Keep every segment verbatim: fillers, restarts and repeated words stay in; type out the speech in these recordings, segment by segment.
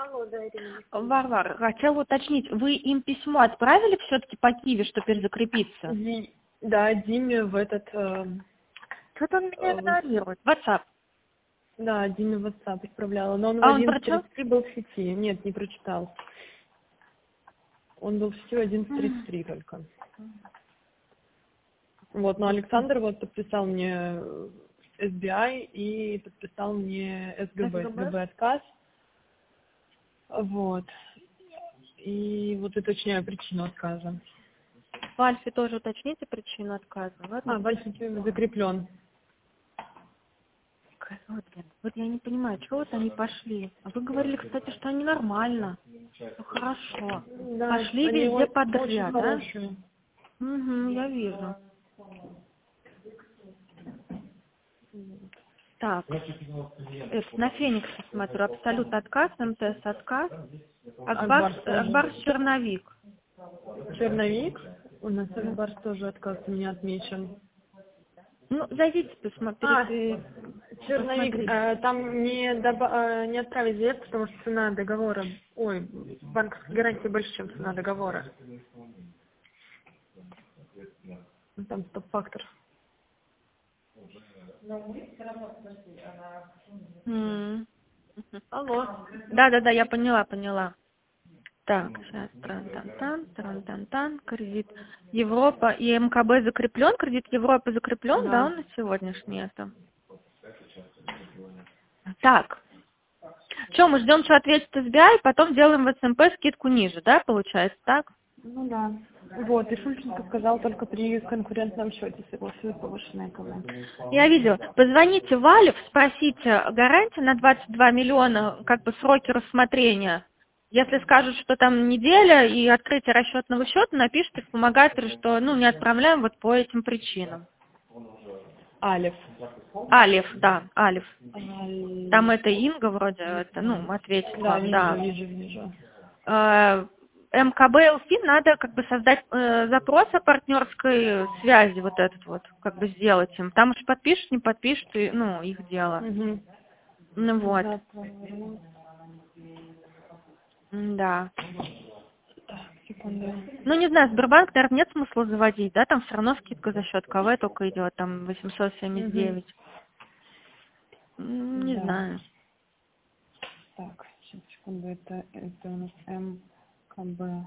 Алло, да, Ирина. Варвара, хотела уточнить, вы им письмо отправили все-таки по Киеве, что перезакрепиться? Ди- Да, Диме в этот... э, Что-то он меня э, в- игнорирует. WhatsApp. да, Диме в WhatsApp отправляла, но он в А он одиннадцать прочел? тридцать три был в сети. Нет, не прочитал. Он был в сети в одиннадцать тридцать три только. Вот, но Александр вот подписал мне эс би ай и подписал мне эс гэ бэ. эс гэ бэ отказ. Вот. И вот уточняю причину отказа. В Альфе тоже уточните причину отказа. Ладно? А, Вальф закреплен. Вот, блин, вот я не понимаю, чего вот они пошли. А вы говорили, кстати, что они нормально. Ну хорошо. Да, Пошли они везде о- очень подряд, да? хорошие. Угу, я вижу. Так, это, на Фениксе смотрю, Абсолют отказ, эм тэ эс отказ, Акбарс, Акбарс тоже. Акбарс черновик. Черновик. У нас Акбарс тоже отказ у меня отмечен. Ну, зайдите, А, посмотрите. черновик. Посмотрите. э, там не, доба- э, не отправить заявку, потому что цена договора... Ой, банковская гарантия больше, чем цена договора. Ну, там стоп-фактор. М. Алло. Да-да-да, я поняла, поняла. Так, сейчас, тран-тан-тан, тран-тан-тан, кредит Европа и эм ка бэ закреплен, кредит Европы закреплен, да, Да. он на сегодняшний это. Так, что, мы ждем, что ответит эс би ай, потом делаем в эс эм пэ скидку ниже, да, получается, так? Ну да. Вот, и Шульченко сказал только при конкурентном счете согласует повышенное КВ. Я видела. Позвоните Валев, спросите, гарантия на двадцать два миллиона, как бы сроки рассмотрения. Если скажут, что там неделя и открытие расчетного счета, напишите в помогаторе, что ну не отправляем вот по этим причинам. Алиф. Алиф, да, Алиф. Алиф. Там это Инга вроде, это, ну, ответит Да, вам, вижу, да. вижу, вижу. Э, эм ка бэ эл эф надо как бы создать э, запрос о партнерской связи, вот этот вот, как бы сделать им. Там уж подпишут, не подпишут, и, ну, их дело. Угу. Ну вот, Запрос. да. Так, секунду. Ну, не знаю, Сбербанк, наверное, нет смысла заводить, да, там все равно скидка за счет ка вэ только идет, там восемьсот семьдесят девять. М, Не Да. знаю. Так, сейчас, секунду, это, это у нас эм ка бэ.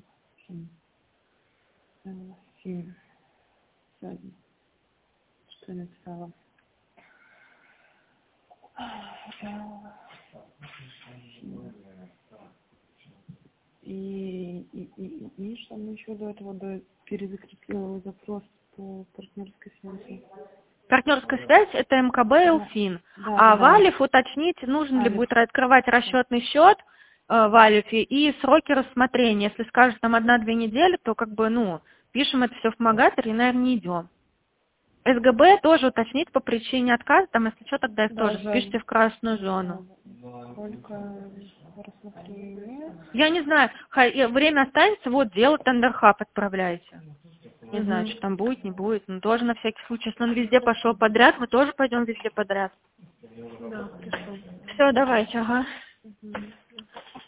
Фильм. Что я написала? И, и, и, и, и что мы еще до этого до перезакрепила запрос по партнерской связи. Партнерская связь это эм ка бэ Элфин. Да, А да, в да. Алиф уточнить, нужно ли Алиф. будет открывать расчетный счет э, в Алифе и сроки рассмотрения. Если скажут там одна-две недели, то как бы, ну, пишем это все в помогаторе и, наверное, не идем. эс гэ бэ тоже уточнить по причине отказа, там, если что, тогда их Да, тоже да. спишите в красную зону. Сколько рассмотрения? Я не знаю, ха- э, время останется, вот, делать тендерхаб отправляйте. Не знаю, Угу. что там будет, не будет. Но тоже на всякий случай, если он везде пошел подряд, мы тоже пойдем везде подряд. Да, хорошо. Все, давайте, ага. Угу.